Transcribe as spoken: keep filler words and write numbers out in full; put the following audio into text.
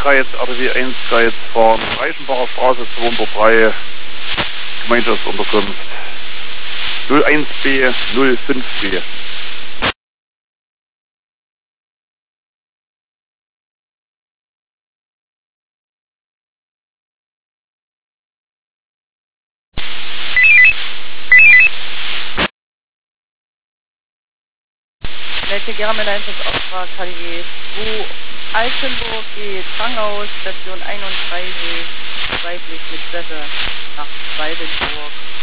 Kreuz, R D W eins Kreuz fahren, Reichenbacher Straße zweihundertdrei, Gemeinschaftsunterkunft null eins B null fünf B. Welche German-Einsatzauftrag K D W zwei Altenburg geht Krankenhaus, Station einunddreißig, weiblich mit Sessel nach Waldenburg.